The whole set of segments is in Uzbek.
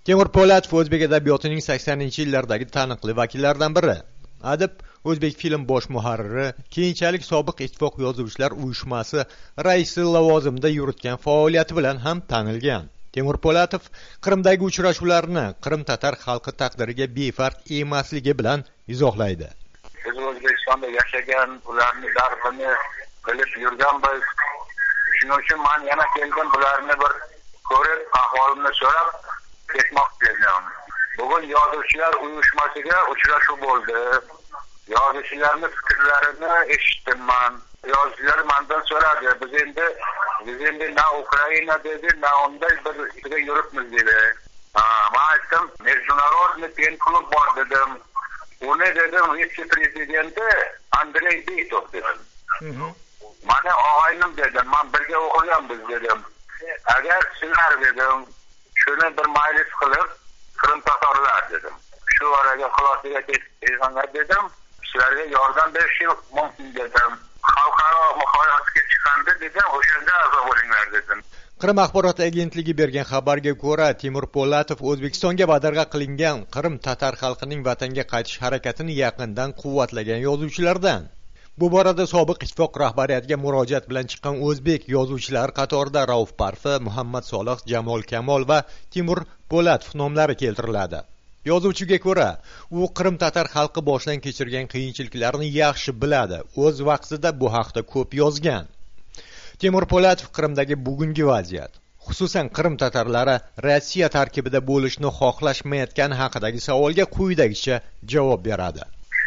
Temur Po'latov o'zbek adabiyotining 80-yillardagi taniqli vakillaridan biri. Adib O'zbek film bosh muharriri, keyinchalik sobiq ittifoq yozuvchilar uyushmasi raisi lavozimida yuritgan faoliyati bilan ham tanilgan. Temur Po'latov Qrimdagi uchrashuvlarni Qrim tatar xalqi taqdiriga befarq emasligi bilan izohlaydi. Biz O'zbekistonda yashagan, ularning dardini bilib yurganmiz. Shuning uchun men yana keldim, bularni bir ko'rib, ahvolini so'rab ketmoqchi edim. Bugun yozuvchilar uyushmasiga uchrashuv bo'ldi. Yozuvchilarning fikrlarini eshitdim men. Yozuvchilar mendan so'radi, biz endi na Ukraina dedi, na unday bir yuribmiz dedi. Men aytdim, международный pen-klub bor dedim. Uni dedim, vitse-prezidenti Andrey Bitov dedim. Mana og'aynim dedim, men birga o'qiganmiz dedim. Agar sizlar dedim, shuni bir majlis qilib, Qrim tatarlar dedim. Shu oraga xulosaga kelganlar dedim, sizlarga yordam berishim mumkin dedim. Xalqaro muhoratga chiqandi dedim, o'shanda a'zo bo'linglar dedim. Qrim axborot agentligi bergan xabarga ko'ra, Temur Po'latov O'zbekistonga badarg'a qilingan Qrim tatar xalqining vatanga qaytish harakatini yaqindan quvvatlagan yozuvchilardan. Bu borada sobiq ittifoq rahbariyatiga murojaat bilan chiqqan o'zbek yozuvchilar qatorida Rauf Parfi, Muhammad Solih, Jamol Kamol va Temur Po'latov nomlari keltiriladi. Yozuvchiga ko'ra, u Qrim tatar xalqi boshdan kechirgan qiyinchiliklarni yaxshi biladi. O'z vaqtida bu haqda ko'p yozgan. Temur Po'latov Qrimdagi bugungi vaziyat, xususan Qrim tatarlari Rossiya tarkibida bo'lishni xohlashmayotgani haqidagi savolga quyidagicha javob beradi.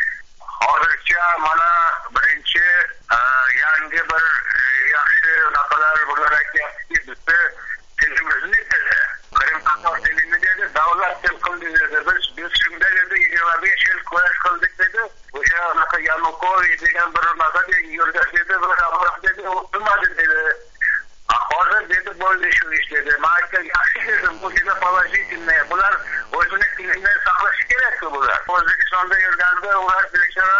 Hozircha mana birinchi yangi bir yaxshi naqalar bular aytyapti, bizni tilimizni dedi. Qrim tatar tilini dedi, davlat til qildi dedi. Biz shunda dedi, 25 yil kurash qildik dedi. O'sha naqa Yanukovich degan bir naqa yurgan dedi, bir amroq dedi, o'tmadi dedi. Hozir dedi, bo'ldi shu ish dedi. Mayka yaxshi dedim, bu juda положительный. Bular o'zini tilini saqlashi kerak-ku bular. O'zbekistonda yurganda ular bechora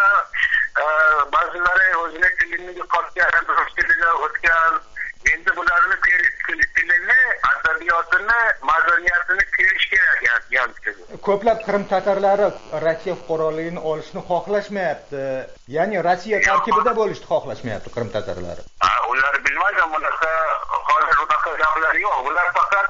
ba'zilari o'zini tilini yo'qotgan, rus tiliga o'tgan. Endi bularni tilini, adabiyotini, madaniyatini terish kerak yani. Ko'plab Qrim tatarlari Rossiya fuqaroligini olishni xohlashmayapti. Ya'ni Rossiya tarkibida bo'lishni xohlashmayapti Qrim tatarlari. Ular bilmaydi, bunaqa hozir unaqa gaplar yo'q. Bular faqat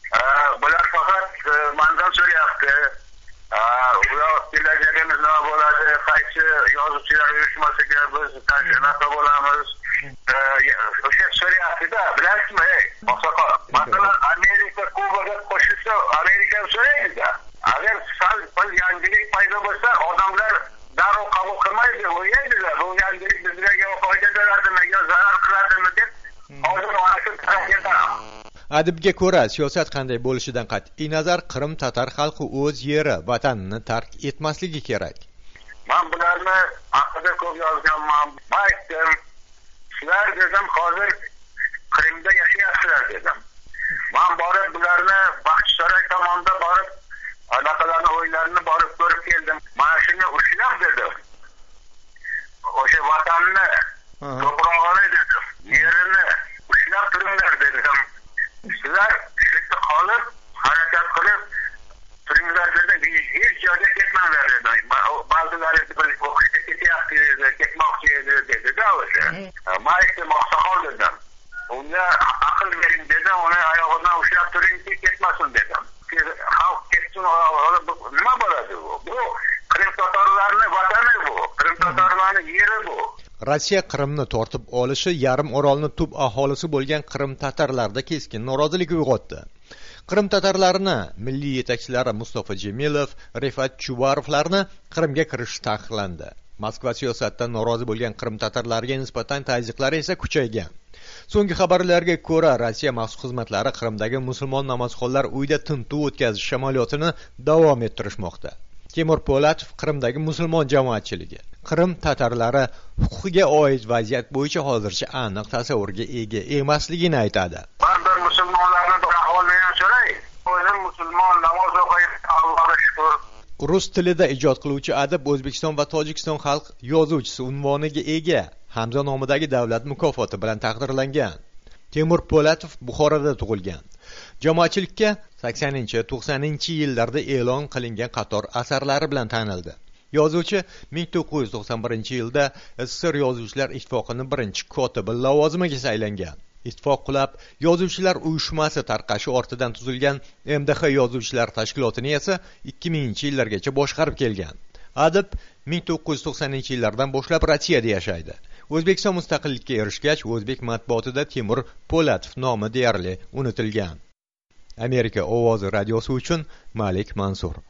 mendan so'rayapti. Ular kelajagimiz nima bo'ladi, qaysi yozuvchilar uyushmasiga biz tashkilot bo'lamiz. O'sha so'rayapti-da, bilasizmi? Masalan, Amerika Kubaga qo'shilsa, Amerika so'raydi-da. Agar sal bir yangilik paydo bo'lsa, odamlar darrov qabul qilmaydi, o'ylaydilar. Bu yangilik bizga yo foyda beradimi, yo zarar qiladimi deb hozir ona shu tarafga. Adibga ko'ra, siyosat qanday bo'lishidan qat'iy nazar Qrim tatar xalqi o'z yeri, vatanini tark etmasligi kerak. Men bularni haqida ko'p yozganman. Aytdim, sizlar dedim, hozir Qrimda yashayapsizlar dedim. Men borib bularni Baxchisaroy tomonda borib, anaqalarni o'ylarini borib ko'rib keldim. Mana shuni ushlab dedim. O'sha vatanni, to'prog'ini dedim, yerini ushlab turinglar dedim. Sizlar shu qolib, harakat qilib turinglar dedim. Hech joyga ketmanglar dedim. Ba'zilari o'qishga ketyapti, ketmoqchi edi dedi-da o'sha. Men aytdim, oqsoqol dedim. Unga aql bering dedim, uni oyog'idan ushlab turingki, ketmasin dedim. Xalq ketsin, nima bo'ladi bu? Bu Qrim tatarlarining vatani bu. Qrim tatarlarining yeri bu. Rossiya Qrimni tortib olishi yarim orolni tub aholisi bo'lgan Qrim tatarlarda keskin norozilik uyg'otdi. Qrim tatarlarini milliy yetakchilari Mustafa Jamilov, Rifat Chubarovlarni Qrimga kirish taqiqlandi. Moskva siyosatdan norozi bo'lgan Qrim tatarlariga nisbatan tazyiqlar esa kuchaygan. So'nggi xabarlarga ko'ra, Rossiya maxsus xizmatlari Qrimdagi musulmon namozxonlar uyida tintuv o'tkazish amaliyotini davom ettirishmoqda. Temur Po'latov Qrimdagi musulmon jamoatchiligi, Qrim tatarlari huquqiga oid vaziyat bo'yicha hozircha aniq tasavvurga ega emasligini aytadi. Men bir musulmonlarni bir ahvolini ham so'ray. O'zim musulmon, namoz o'qiyman, Allohga shukr. Rus tilida ijod qiluvchi adib O'zbekiston va Tojikiston xalq yozuvchisi unvoniga ega Hamza nomidagi davlat mukofoti bilan taqdirlangan. Temur Po'latov Buxoroda tug'ilgan. Jamoatchilikka 80-90 yillarda e'lon qilingan qator asarlari bilan tanildi. Yozuvchi 1991-yilda SSR Yozuvchilar ittifoqining birinchi kotibi lavozimiga saylangan. Ittifoq qulab, Yozuvchilar uyushmasi tarqashi ortidan tuzilgan MDH Yozuvchilar tashkilotini esa 2000-yillargacha boshqarib kelgan. Adib 1990-yillardan boshlab Rossiyada yashaydi. O'zbekiston mustaqillikka erishgach, o'zbek matbuotida Timur Po'latov nomi deyarli unutilgan. Amerika ovozi radiosi uchun Malik Mansur.